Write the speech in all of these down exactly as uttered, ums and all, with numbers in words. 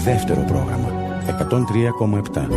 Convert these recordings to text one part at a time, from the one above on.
Δεύτερο πρόγραμμα εκατόν τρία κόμμα επτά.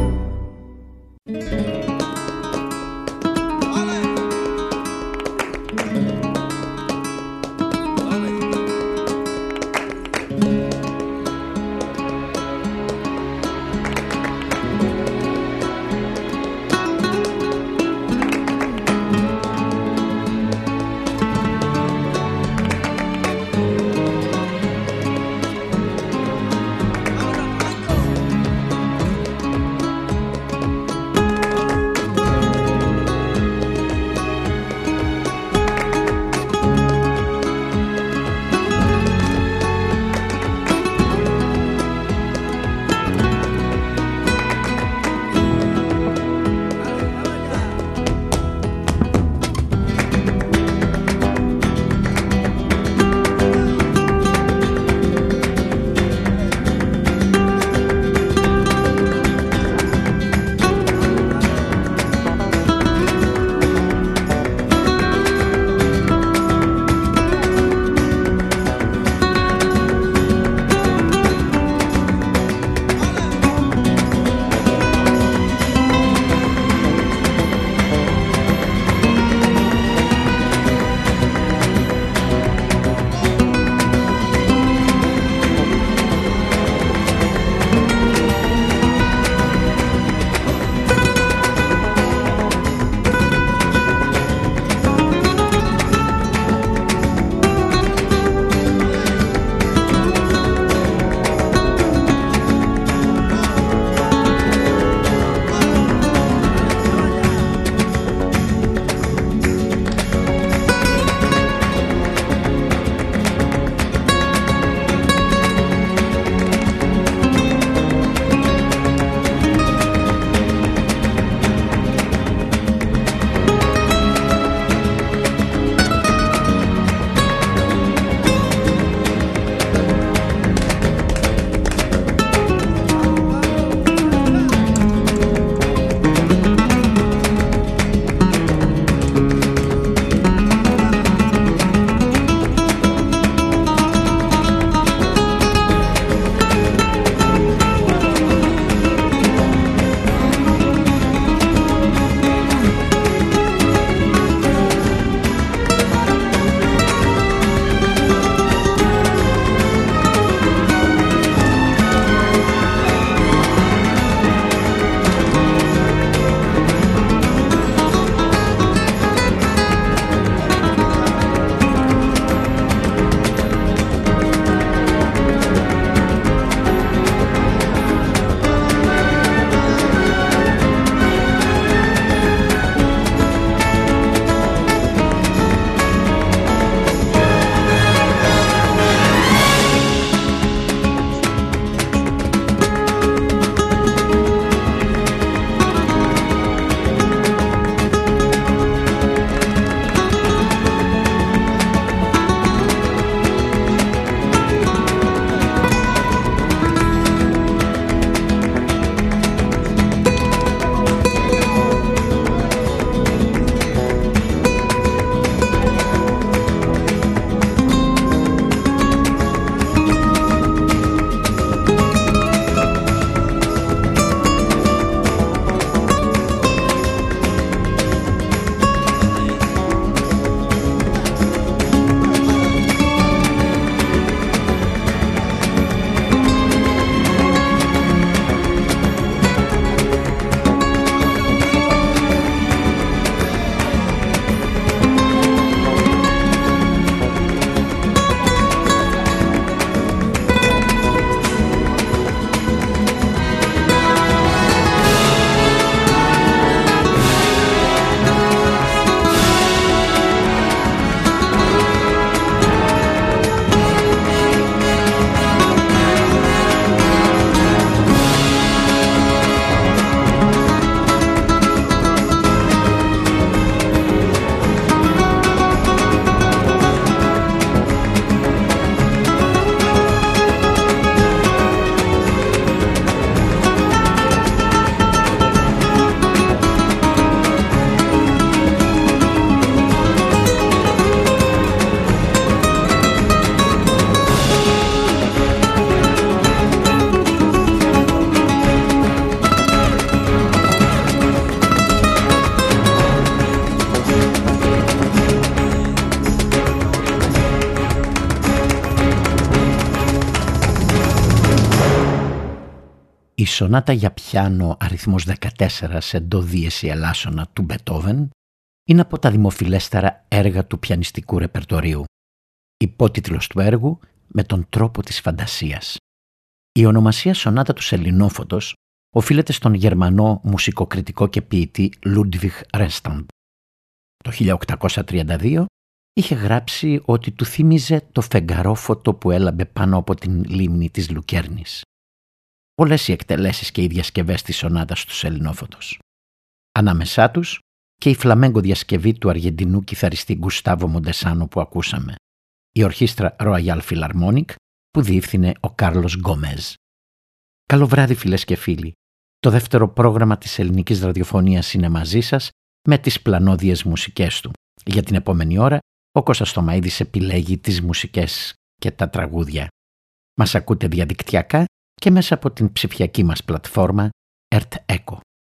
Η σονάτα για πιάνο αριθμός δεκατέσσερα σε ντο δίεση ελάσσονα του Μπετόβεν είναι από τα δημοφιλέστερα έργα του πιανιστικού ρεπερτορίου. Υπότιτλος του έργου «Με τον τρόπο της φαντασίας». Η ονομασία σονάτα του Σελινόφωτος οφείλεται στον Γερμανό μουσικοκριτικό και ποιητή Λούντβιχ Ρέσταντ. Το χίλια οκτακόσια τριάντα δύο είχε γράψει ότι του θύμιζε το φεγγαρόφωτο που έλαμπε πάνω από την λίμνη της Λουκέρνης. Πολλές οι εκτελέσεις και οι διασκευές της σονάτας του Σελινόφωτος. Ανάμεσά τους και η φλαμέγκο διασκευή του Αργεντινού κιθαριστή Γκουστάβο Μοντεσάνο που ακούσαμε, η ορχήστρα Royal Philharmonic που διεύθυνε ο Κάρλος Γκόμεζ. Καλό βράδυ φίλες και φίλοι. Το δεύτερο πρόγραμμα της ελληνικής ραδιοφωνίας είναι μαζί σας με τις πλανόδιες μουσικές του. Για την επόμενη ώρα ο Κώστας Θωμαΐδης επιλέγει τις μουσικές και τα τραγούδια. Μας ακούτε διαδικτυακά και μέσα από την ψηφιακή μας πλατφόρμα Earth Echo.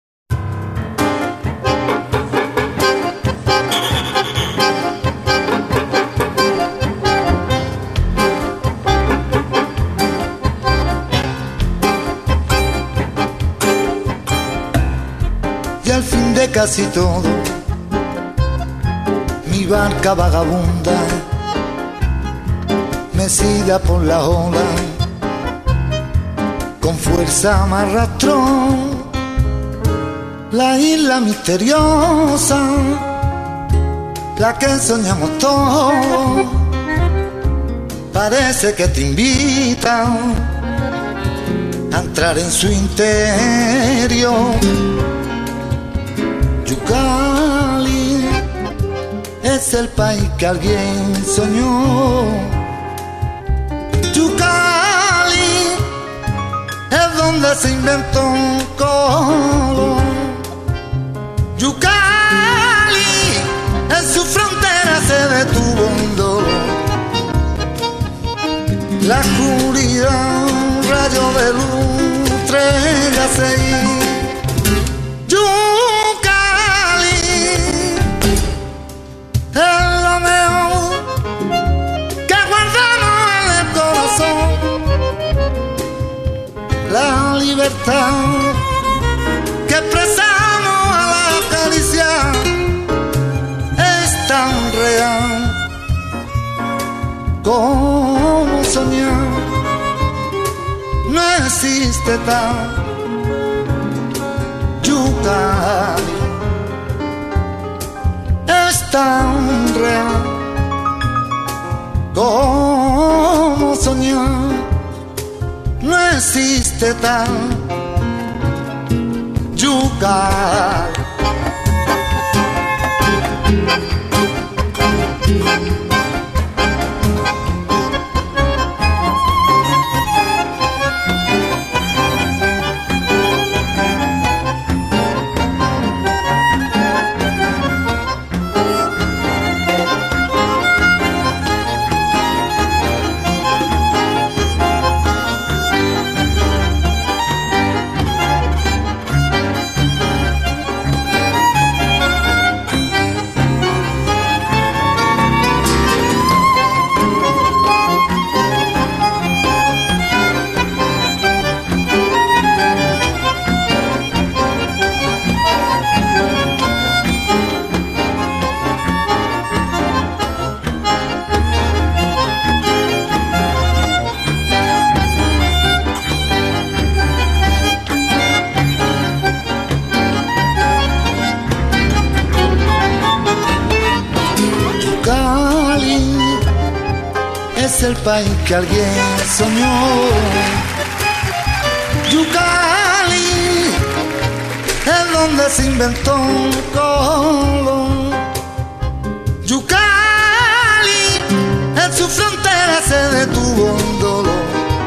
Y al fin de casi todo, mi barca vagabunda, mecida por la ola, con fuerza me arrastró la isla misteriosa, la que soñamos todos. Parece que te invita a entrar en su interior. Yucali es el país que alguien soñó. Yucali es donde se inventó un color. Yucali en su frontera se detuvo un dolor. La oscuridad, un rayo de luz, estrella seguir. Es lo mejor que guardamos en el corazón. La libertad que expresamos a la caricia es tan real como soñar. No existe tal Yucali. Es tan real como soñar. No existe tal Yucali. El país que alguien soñó. Yucali es donde se inventó un color. Yucali en su frontera se detuvo un dolor.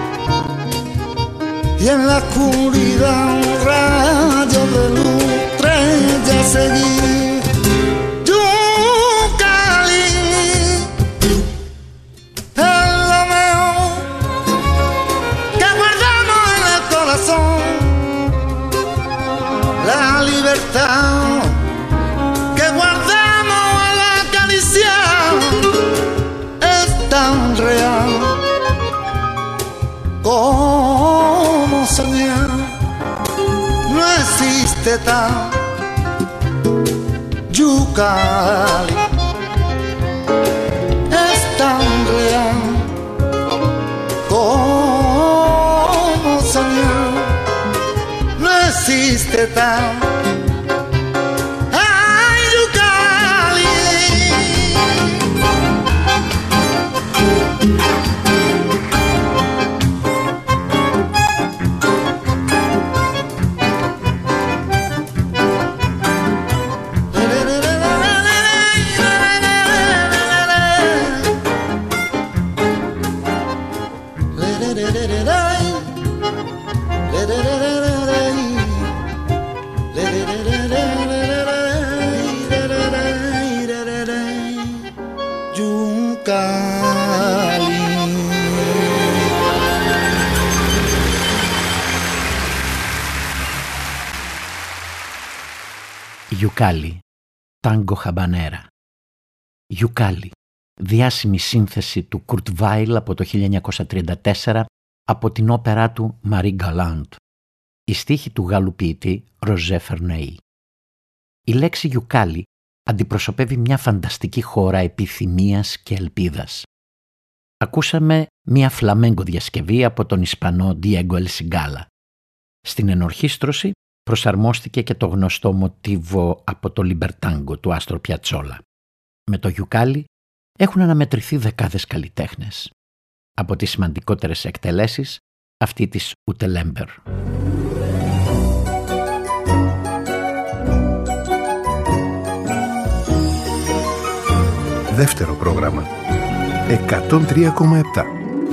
Y en la oscuridad un rayo de luz, estrella seguir. La libertad que guardamos a la caricia es tan real como soñar. resiste tan Yucali es tan real como soñar, no existe tan ay Yucali. Γιουκάλι, τάγκο χαμπανέρα. Γιουκάλι, διάσημη σύνθεση του Κουρτ Βάιλ από το χίλια εννιακόσια τριάντα τέσσερα από την όπερά του Μαρί Γκαλάντ. Η στίχη του Γάλλου ποιητή Ροζέ Φερνέη. Η λέξη Γιουκάλι αντιπροσωπεύει μια φανταστική χώρα επιθυμίας και ελπίδας. Ακούσαμε μια φλαμέγκο διασκευή από τον Ισπανό Διέγκο Ελσιγκάλα. Στην ενορχήστρωση προσαρμόστηκε και το γνωστό μοτίβο από το Λιμπερτάγκο του Άστρο Πιατσόλα. Με το γιουκάλι έχουν αναμετρηθεί δεκάδες καλλιτέχνες. Από τις σημαντικότερες εκτελέσεις, αυτή της Ουτελέμπερ. Δεύτερο πρόγραμμα. εκατόν τρία κόμμα επτά.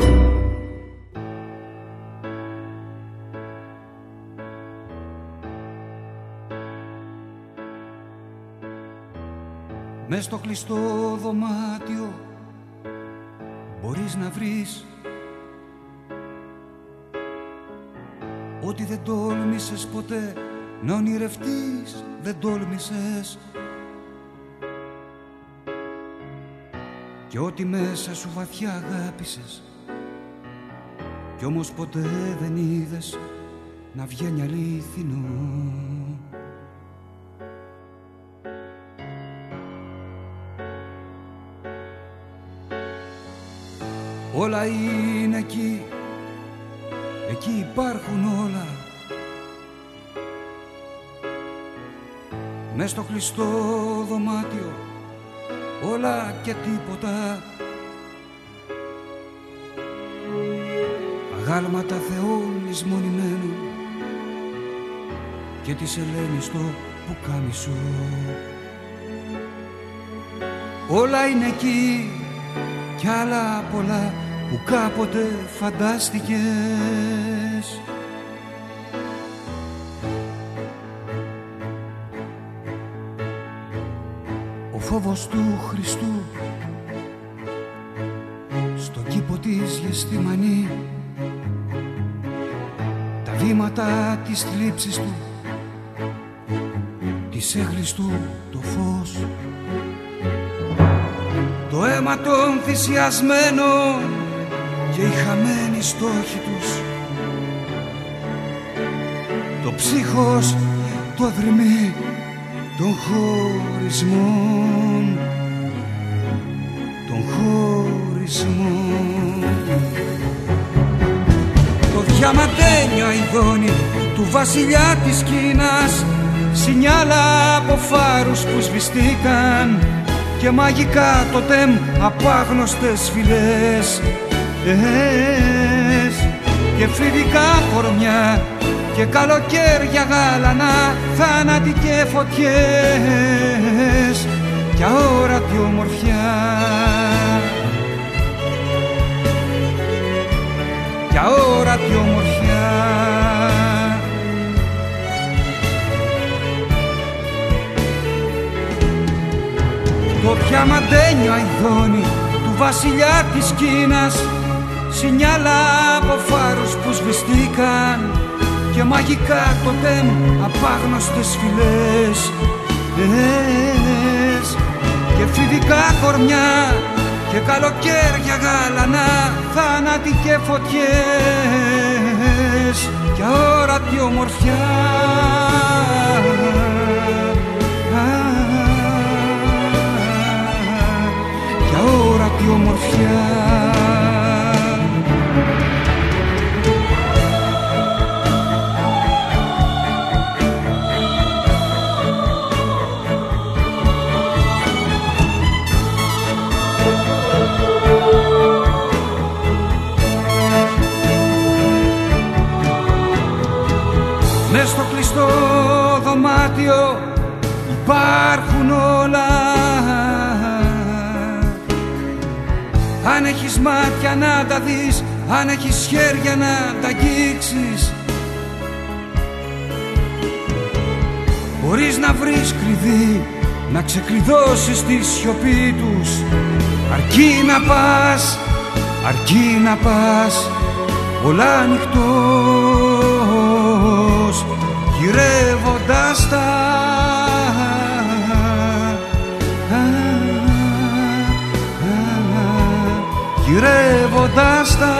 Μες στο κλειστό δωμάτιο μπορείς να βρεις ό,τι δεν τόλμησες ποτέ να ονειρευτείς, δεν τόλμησες, και ό,τι μέσα σου βαθιά αγάπησες κι όμως ποτέ δεν είδες να βγαίνει αλήθινο. Όλα είναι εκεί, εκεί υπάρχουν όλα. Μες στο κλειστό δωμάτιο όλα και τίποτα. Αγάλματα θεών λησμονημένων και της Ελένης στο πουκάμισο. Όλα είναι εκεί κι άλλα πολλά που κάποτε φαντάστηκες. Ο φόβος του Χριστού στον κήπο της Γεστημανή, τα βήματα της θλίψης του, της έγκλης του το φως, το αίμα των θυσιασμένων και οι χαμένοι στόχοι τους, το ψύχος του αδρυμή των χωρισμών, των χωρισμών. Το διαμαντένιο αηδόνι του βασιλιά της Κίνας, σινιάλα από φάρους που σβηστήκαν και μαγικά τοτέμ από άγνωστες φυλές, και φρυδικά κορμιά και καλοκαίρια γάλανα, θάνατοι και φωτιές και αόρατη ομορφιά, και αόρατη ομορφιά. Το διαμαντένιο αηδόνι του βασιλιά της Κίνας, σινιάλα από φάρους που σβηστήκαν και μαγικά τοτέμ απ' άγνωστες φυλές, και φοιτικά κορμιά και καλοκαίρια γάλανα, θάνατοι και φωτιές θάλασσες κι αόρατη ομορφιά. Κι αόρατη ομορφιά. Μες στο κλειστό δωμάτιο υπάρχουν όλα. Αν έχεις μάτια να τα δεις, αν έχεις χέρια να τα αγγίξεις, μπορείς να βρεις κλειδί, να ξεκλειδώσεις τη σιωπή τους. Αρκεί να πας, αρκεί να πας, όλα ανοιχτός, γυρεύοντας τα, γυρεύοντας τα.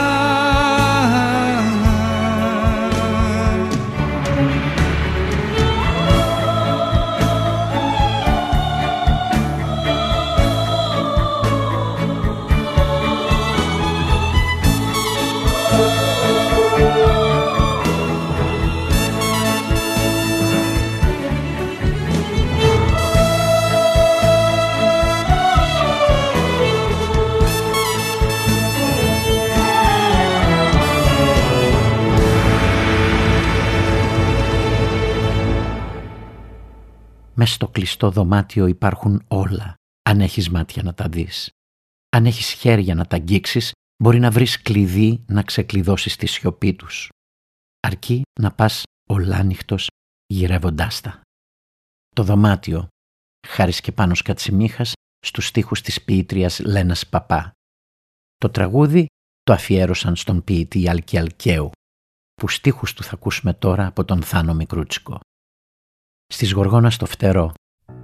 Μες στο κλειστό δωμάτιο υπάρχουν όλα, αν έχεις μάτια να τα δεις. Αν έχεις χέρια να τα αγγίξεις, μπορεί να βρεις κλειδί να ξεκλειδώσεις τη σιωπή τους. Αρκεί να πας ολάνυχτος γυρεύοντάς τα. Το δωμάτιο, Χάρης και Πάνος Κατσιμίχας, στους στίχους της ποιήτριας Λένας Παπά. Το τραγούδι το αφιέρωσαν στον ποιητή Άλκη Αλκαίου, που στίχους του θα ακούσουμε τώρα από τον Θάνο Μικρούτσικο. Στις Γοργόνα στο φτερό.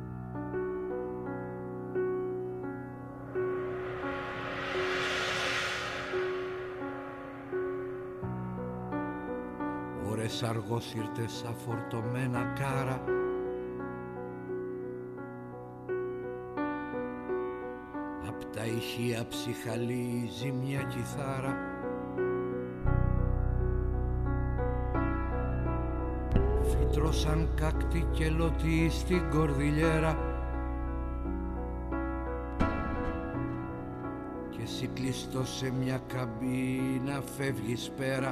Ώρες αργόσυρτες αφορτωμένα κάρα, απ' τα ηχεία ψυχαλίζει μια κιθάρα. Φύτρωσαν κάκτη και λωτή στην κορδιλιέρα και εσύ κλειστό σε μια καμπίνα φεύγεις πέρα.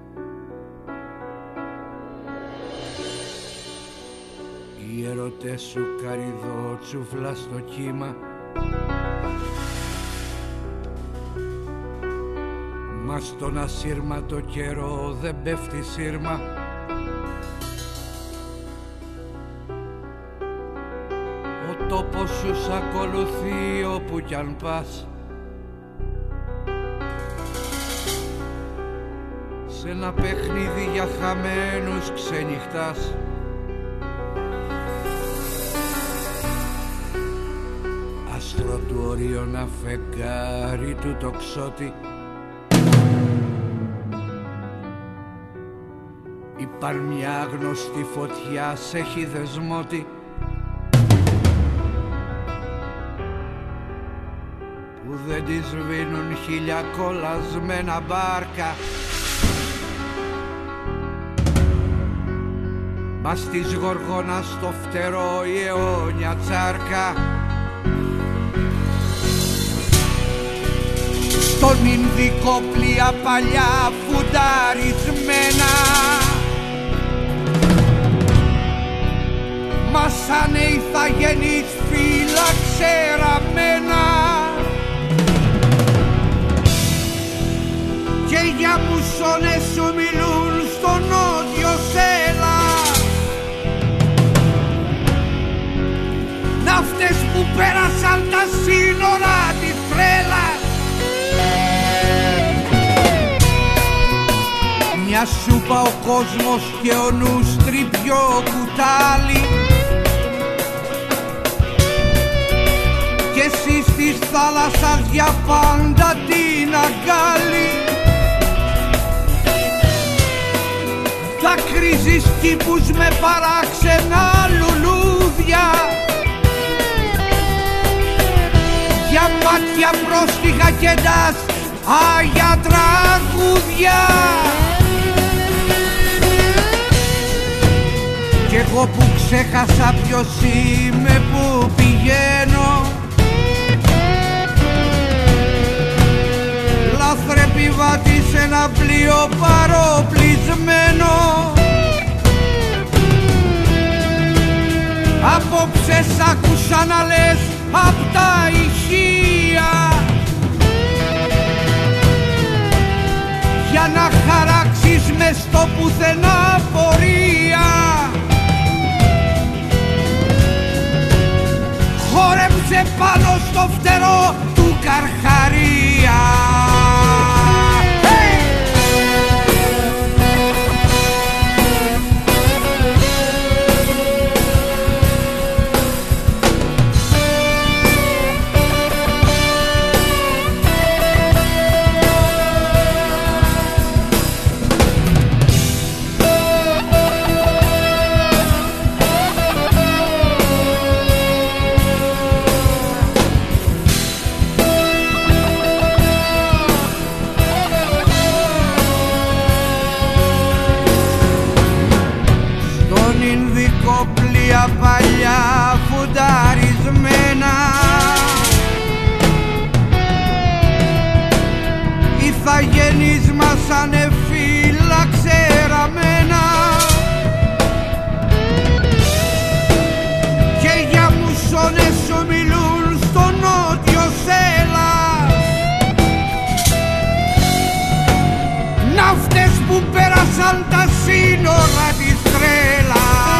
Οι ερωτές σου καρυδότσουφλα στο κύμα, μα στον ασύρματο καιρό δεν πέφτει σύρμα. Ο τόπος σου σ' ακολουθεί όπου κι αν πας, σε ένα παιχνίδι για χαμένους ξενυχτάς. Άστρο του Ορίωνα, φεγγάρι του τοξότη, είπαν μια άγνωστη φωτιά σε έχει δεσμότη, που δεν τη σβήνουν χίλια κολλασμένα μπάρκα, μα στις Γοργόνα στο φτερό η αιώνια τσάρκα. Στον Ινδικό πλοία παλιά φουνταρισμένα, μα σαν ηθαγενείς φύλλα ξεραμένα, και για μουσώνες σου μιλούν στο νότιο σέλα, ναύτες που πέρασαν τα σύνορα της τρέλας. Μια σούπα ο κόσμος και ο νους τρυπιό κουτάλι, και εσύ στις θάλασσας για πάντα την αγκάλι. τις κήπους με παράξενα λουλούδια, για μάτια πρόστιχα και ντάς άγια τραγούδια. Κι εγώ που ξέχασα ποιος είμαι, που πηγαίνω, λάθρεπιβάτη σε ένα πλοίο παροπλισμένο. Απόψε σ' άκουσα να λες απ' τα ηχεία, για να χαράξεις μες στο πουθενά πορεία. Χόρεψε πάνω στο φτερό του Καρχαρία. Παλιά φουνταρισμένα, ηθαγενείς μας ανεφύλα ξεραμένα, και για μουσώνες σου μιλούν στο νότιο Σέλας, ναύτες που πέρασαν τα σύνορα της τρέλας.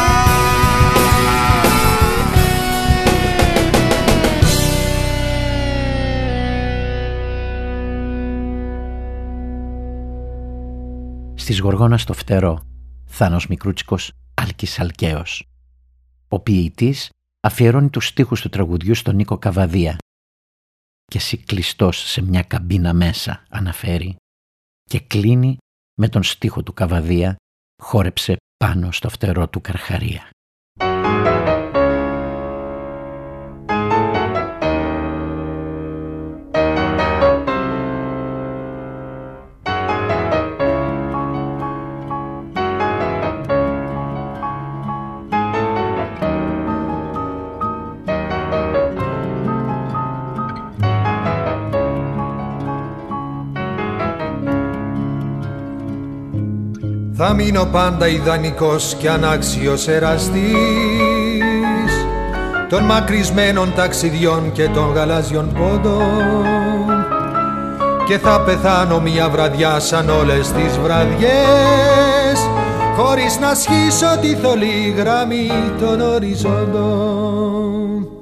Στις Γοργόνα στο φτερό, Θάνος Μικρούτσικος, Άλκης Αλκαίος. Ο ποιητής αφιερώνει τους στίχους του τραγουδιού στον Νίκο Καβαδία. «Και εσύ κλειστός σε μια καμπίνα μέσα», αναφέρει, και κλείνει με τον στίχο του Καβαδία «Χόρεψε πάνω στο φτερό του Καρχαρία». Θα μείνω πάντα ιδανικός κι ανάξιος εραστής των μακρισμένων ταξιδιών και των γαλάζιων πόντων, και θα πεθάνω μια βραδιά σαν όλες τις βραδιές, χωρίς να σχίσω τη θολή γραμμή των οριζόντων.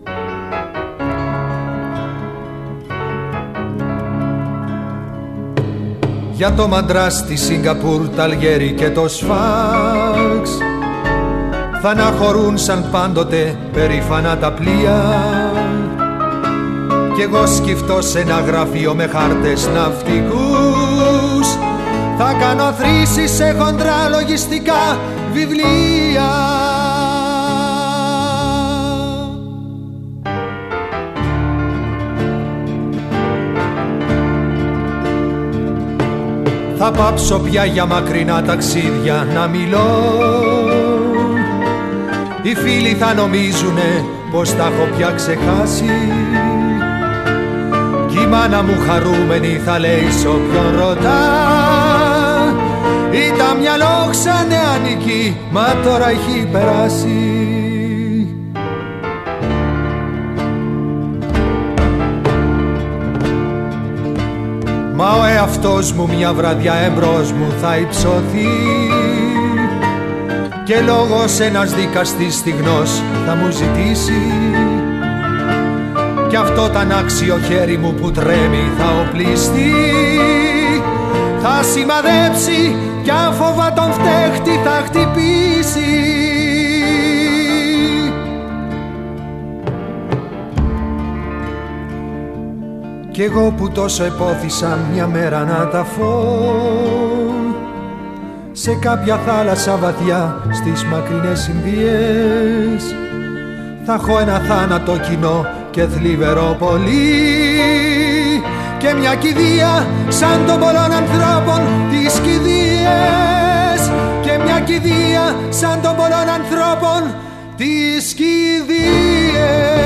Για το Μαντράς, τη Σιγκαπούρ, τα Αλγέρι και το Σφάξ θα αναχωρούν σαν πάντοτε περήφανα τα πλοία, κι εγώ σκυφτώ σε ένα γραφείο με χάρτες ναυτικούς θα κάνω θρήσεις σε χοντρά λογιστικά βιβλία. Θα πάψω πια για μακρινά ταξίδια να μιλώ, οι φίλοι θα νομίζουνε πως τα έχω πια ξεχάσει, κι η μάνα μου χαρούμενη θα λέει σ' όποιον ρωτά, ήταν μυαλό ξανεάνικη, μα τώρα έχει περάσει. Μα ο εαυτός μου μια βραδιά εμπρός μου θα υψωθεί, και λόγος ένας δικαστής στιγνός θα μου ζητήσει, κι αυτό τ' ανάξιο χέρι μου που τρέμει θα οπλιστεί, θα σημαδέψει κι άφοβα τον φταίχτη θα χτυπήσει. Κι εγώ που τόσο επώθησα μια μέρα να τα φω, σε κάποια θάλασσα βαθιά στις μακρινές Ινδίες. Θα έχω ένα θάνατο κοινό και θλιβερό πολύ και μια κηδεία σαν των πολλών ανθρώπων τις κηδείες, και μια κηδεία σαν των πολλών ανθρώπων τις κηδείες.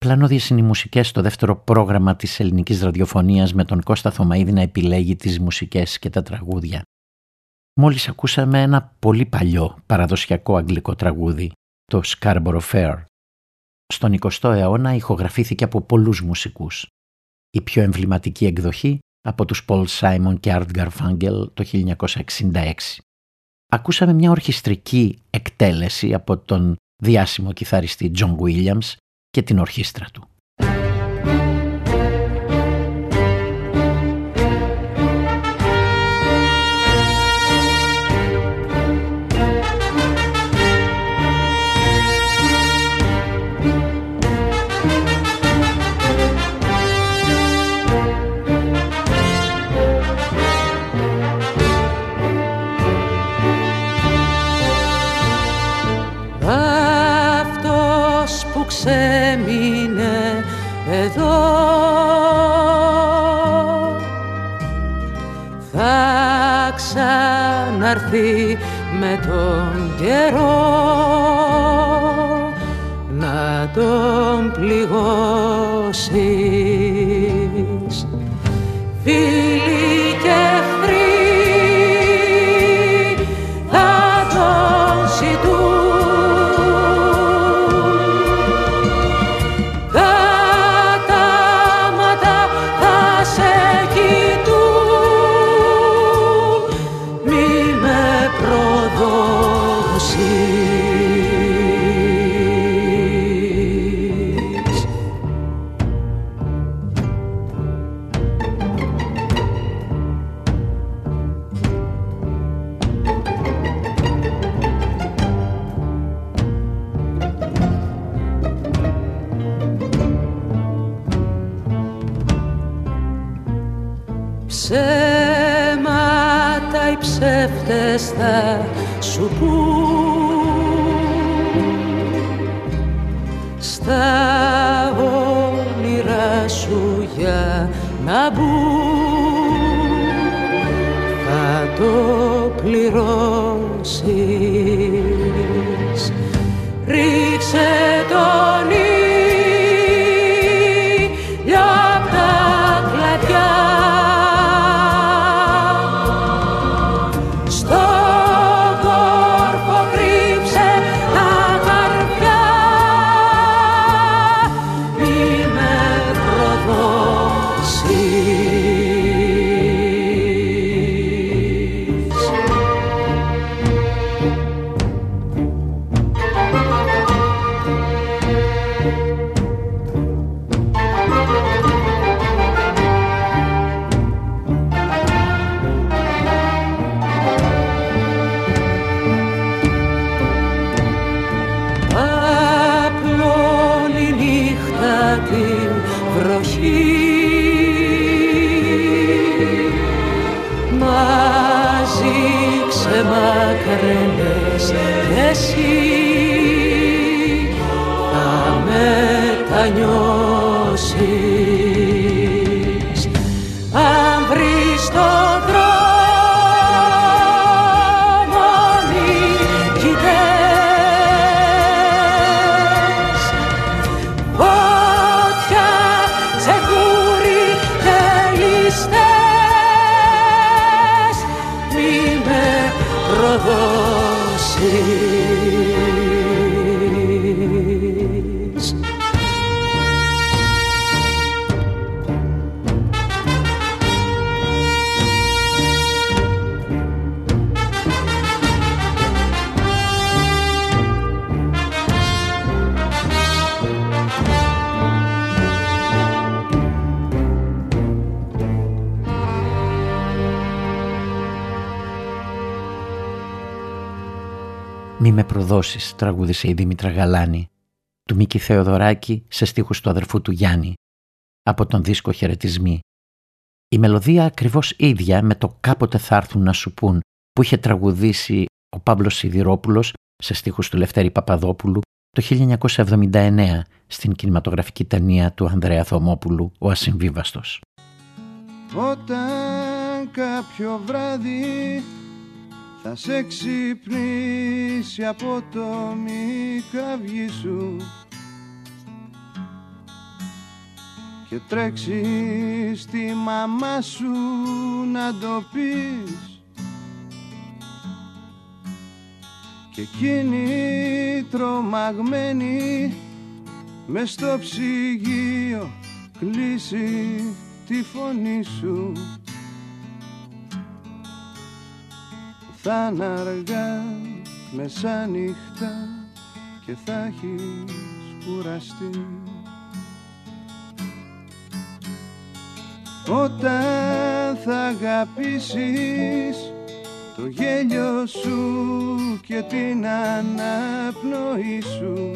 Πλανώδιες είναι οι μουσικές στο δεύτερο πρόγραμμα της ελληνικής ραδιοφωνίας με τον Κώστα Θωμαίδη να επιλέγει τις μουσικές και τα τραγούδια. Μόλις ακούσαμε ένα πολύ παλιό παραδοσιακό αγγλικό τραγούδι, το Scarborough Fair. Στον εικοστό αιώνα ηχογραφήθηκε από πολλούς μουσικούς. Η πιο εμβληματική εκδοχή από τους Paul Simon και Art Garfunkel το χίλια εννιακόσια εξήντα έξι. Ακούσαμε μια ορχιστρική εκτέλεση από τον διάσημο κιθαριστή John Williams και την ορχήστρα του. Ξέμεινε εδώ, θα ξαναρθεί με τον καιρό να τον πληγώσεις. Φίλοι και εχθροί θα τον ζητούν, ψέματα οι ψεύτες θα σου πούν, στα όνειρά σου για να μπουν, θα το πληρώσεις. Ρίξε τον ήλιο απ' τα κλαδιά, μακραίνες κι εσύ θα μετανιώσεις. Αν βρεις τον δρόμο μη κοιτές, φωτιά, τσεκούρι και ληστές, μη με προδώσεις. «Μη με προδώσεις», τραγούδισε η Δήμητρα Γαλάνη, του Μίκη Θεοδωράκη σε στίχους του αδερφού του Γιάννη, από τον δίσκο «Χαιρετισμοί». Η μελωδία ακριβώς ίδια με το «Κάποτε θα έρθουν να σου πουν» που είχε τραγουδήσει ο Παύλος Σιδηρόπουλος σε στίχους του Λευτέρη Παπαδόπουλου το χίλια εννιακόσια εβδομήντα εννέα στην κινηματογραφική ταινία του Ανδρέα Θωμόπουλου «Ο Ασυμβίβαστος». Όταν κάποιο βράδυ θα σε ξυπνήσει από το μικαβγί σου και τρέξεις στη μαμά σου να το πεις, και εκείνη τρομαγμένη μες στο ψυγείο κλείσει τη φωνή σου. Θα είναι αργά μεσάνυχτα και θα έχεις κουραστεί. Όταν θα αγαπήσεις το γέλιο σου και την αναπνοή σου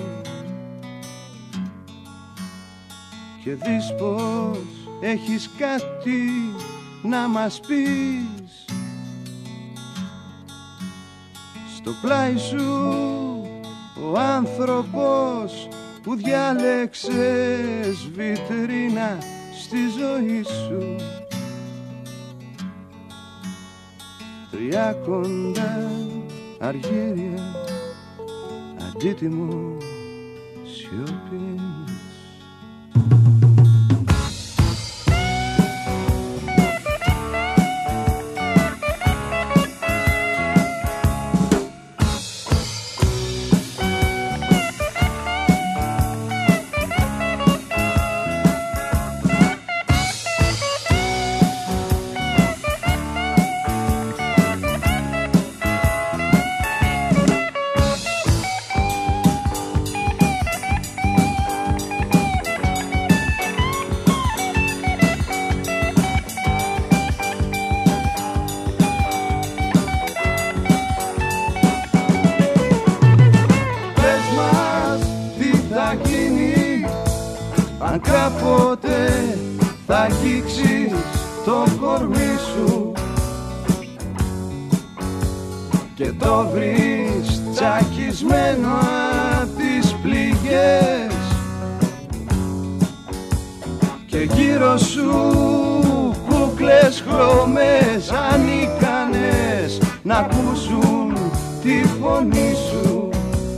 και δεις πως έχεις κάτι να μας πεις, στο πλάι σου ο άνθρωπος που διάλεξες βιτρίνα στη ζωή σου, τρία κοντά αργύρια αντίτιμο σιωπής. Αν κάποτε θα αγγίξεις το κορμί σου και το βρεις τσακισμένο απ' τις πληγές και γύρω σου κούκλες χρώμες ανίκανες να ακούσουν τη φωνή σου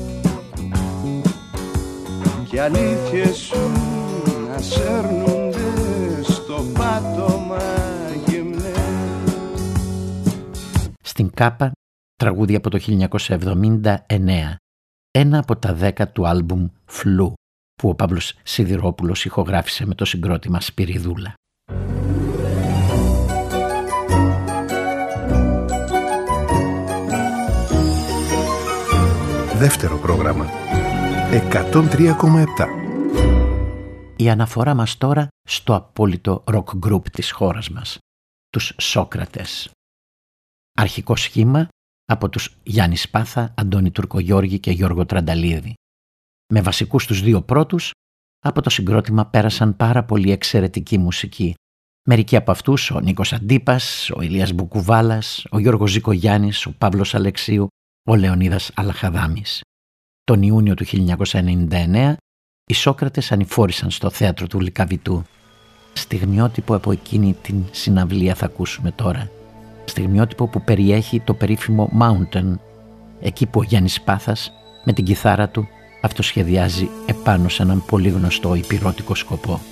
και αλήθειες σου να σέρνονται στο πάτωμα γυμνές. Στην Κάπα, τραγούδι από το χίλια εννιακόσια εβδομήντα εννέα, ένα από τα δέκα του άλμπουμ Φλου, που ο Παύλος Σιδηρόπουλος ηχογράφησε με το συγκρότημα Σπυριδούλα. Δεύτερο πρόγραμμα εκατόν τρία κόμμα επτά. Η αναφορά μας τώρα στο απόλυτο rock group της χώρας μας, τους Σόκρατες. Αρχικό σχήμα από τους Γιάννη Σπάθα, Αντώνη Τουρκογιώργη και Γιώργο Τρανταλίδη. Με βασικούς τους δύο πρώτους, από το συγκρότημα πέρασαν πάρα πολύ εξαιρετική μουσική. Μερικοί από αυτούς, ο Νίκος Αντίπας, ο Ηλίας Μπουκουβάλας, ο Γιώργος Ζικογιάννης, ο Παύλος Αλεξίου, ο Λεωνίδας Αλαχαδάμης. Τον Ιούνιο του χίλια εννιακόσια ενενήντα εννέα, οι Σόκρατες ανηφόρησαν στο θέατρο του Λυκαβητού. Στιγμιότυπο από εκείνη την συναυλία θα ακούσουμε τώρα. Στιγμιότυπο που περιέχει το περίφημο Mountain, εκεί που ο Γιάννης Πάθας με την κιθάρα του αυτοσχεδιάζει επάνω σε έναν πολύ γνωστό υπηρώτικο σκοπό.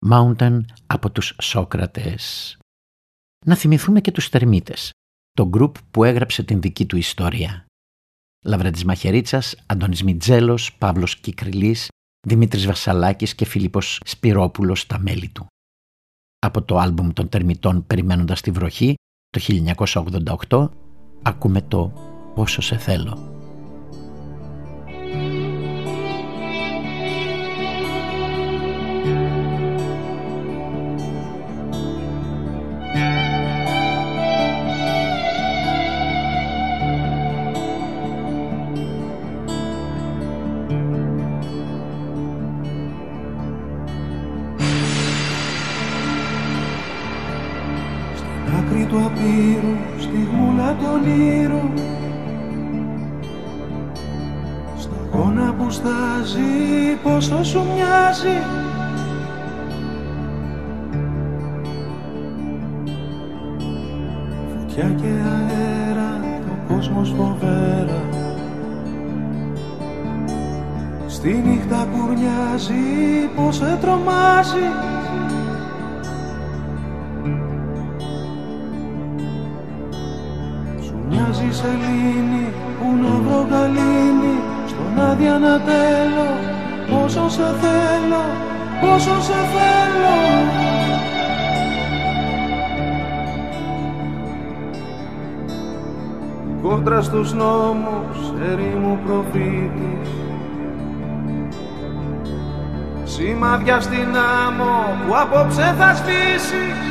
Mountain από τους Σόκρατες. Να θυμηθούμε και τους Τερμίτες, το γκρουπ που έγραψε την δική του ιστορία. Λαβρέντης Μαχαιρίτσας, Αντώνης Μιτζέλος, Παύλος Κικριλής, Δημήτρης Βασαλάκης και Φίλιππος Σπυρόπουλος τα μέλη του. Από το άλμπουμ των Τερμιτών «Περιμένοντας τη βροχή» το χίλια εννιακόσια ογδόντα οκτώ ακούμε το «Πόσο σε θέλω». Του απείρου, στη γούλα των ήρων, σταγόνα που στάζει, πόσο σου μοιάζει. Φωτιά και αέρα, το κόσμος φοβέρα, στη νύχτα κουρνιάζει, πως σε τρομάζει. Μοιάζει σελήνη που να βρω γαλήνη, στον άδεια να τέλω, πόσο σε θέλω, πόσο σε θέλω. Κόντρα στους νόμους, ερήμου προφήτης, σημάδια στην άμμο που απόψε θα σβήσεις.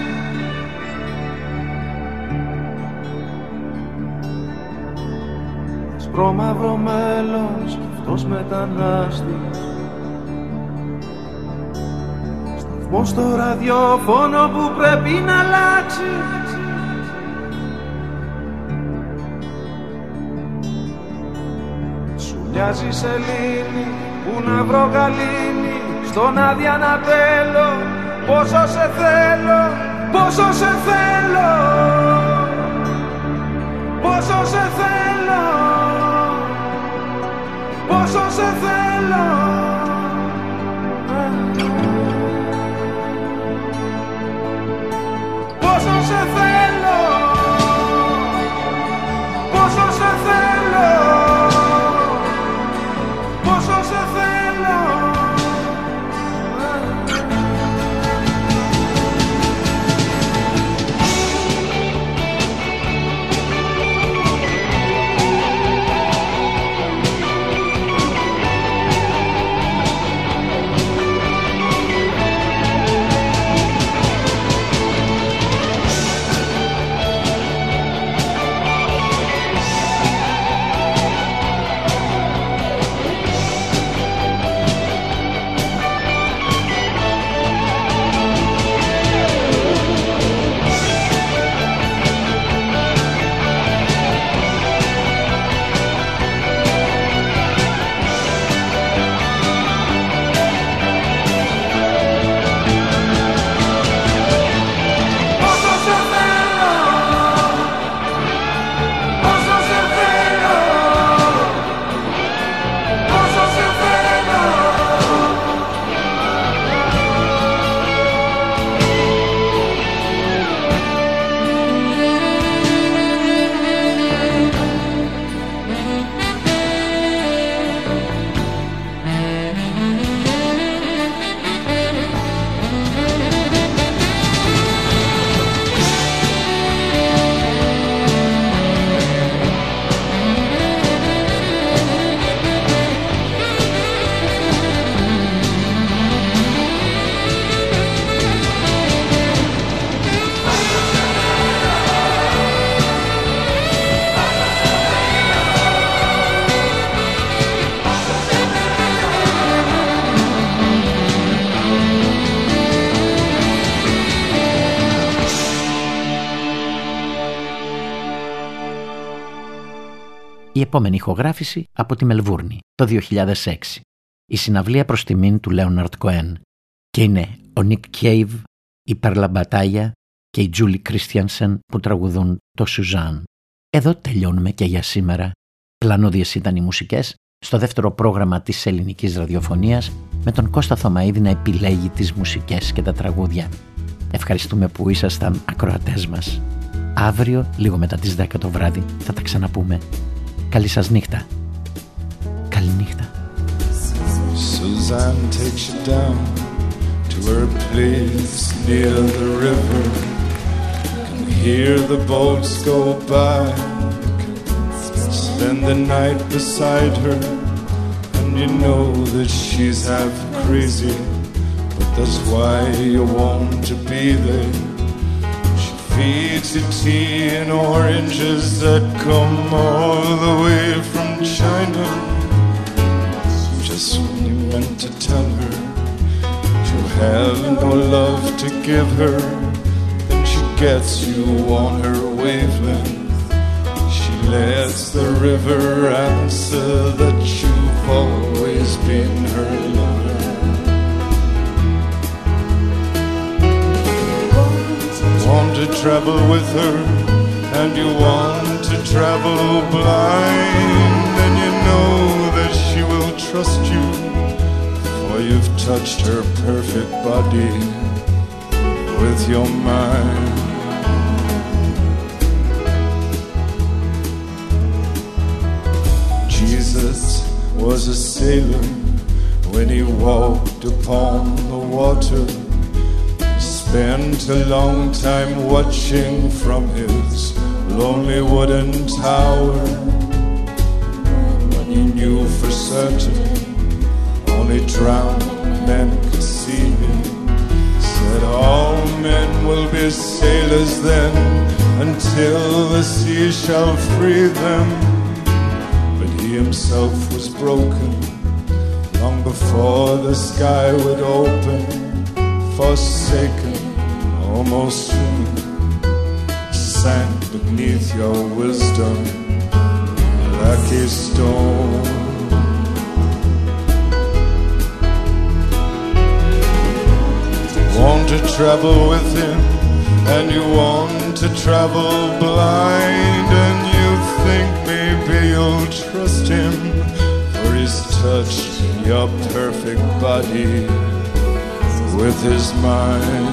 Προμαύρο μέλλον, σκεφτός μετανάστης, σταθμός στο ραδιόφωνο που πρέπει να αλλάξει. Σου μοιάζει σελήνη που να βρω γαλήνη, στον άδεια να τέλω, πόσο σε θέλω, πόσο σε θέλω, πόσο σε θέλω, πόσο σε θέλω. Πόσο σε θέλω, πόσο σε θέλω, πόσο σε θέλω. η επόμενη ηχογράφηση από τη Μελβούρνη το δύο χιλιάδες έξι. Η συναυλία προς τιμήν του Λέοναρντ Κοέν και είναι ο Νικ Κέιβ, η Περλα Μπατάγια και η Τζούλι Κρίστιανσεν που τραγουδούν το Σουζάν. Εδώ τελειώνουμε και για σήμερα. Πλανώδιες ήταν οι μουσικές στο δεύτερο πρόγραμμα της ελληνικής ραδιοφωνίας, με τον Κώστα Θωμαίδη να επιλέγει τις μουσικές και τα τραγούδια. Ευχαριστούμε που ήσασταν ακροατές μας. Αύριο, λίγο μετά τις δέκα το βράδυ, θα τα ξαναπούμε. Καλή σας νύχτα. Καλή νύχτα. Suzanne takes you down to her place near the river. You can hear the boats go by. Spend the night beside her, and you know that she's half crazy, but that's why you want to be there. She feeds you tea and oranges that come all the way from China. Just when you meant to tell her you have no love to give her, then she gets you on her wavelength. Lets the river answer that you've always been her lover. Want to travel with her, and you want to travel blind, and you know that she will trust you, for you've touched her perfect body with your mind. Jesus was a sailor when he walked upon the water. He spent a long time watching from his lonely wooden tower. When he knew for certain only drowned men could see him, said all men will be sailors then, until the sea shall free them. He himself was broken long before the sky would open, forsaken, almost human, sank beneath your wisdom like a stone. Want to travel with him, and you want to travel blind, and you think maybe you'll trust him, for he's touched your perfect body with his mind.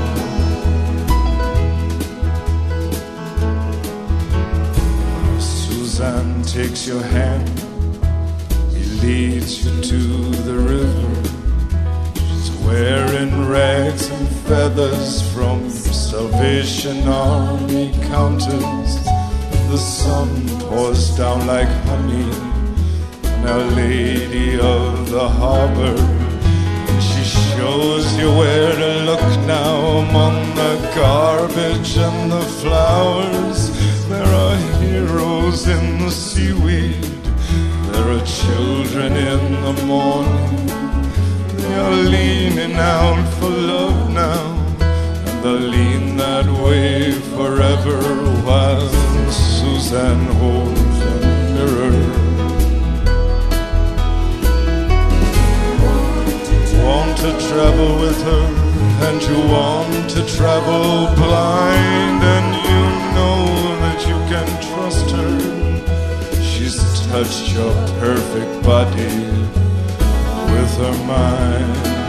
Suzanne takes your hand, he leads you to the river. She's wearing rags and feathers from Salvation Army counters. The sun pours down like honey on Our Lady of the Harbor, and she shows you where to look now among the garbage and the flowers. There are heroes in the seaweed, there are children in the morning. They are leaning out for love now, and they'll lean that way forever while Suzanne holds a mirror. Want to travel with her, and you want to travel blind, and you know that you can trust her. She's touched your perfect body with her mind.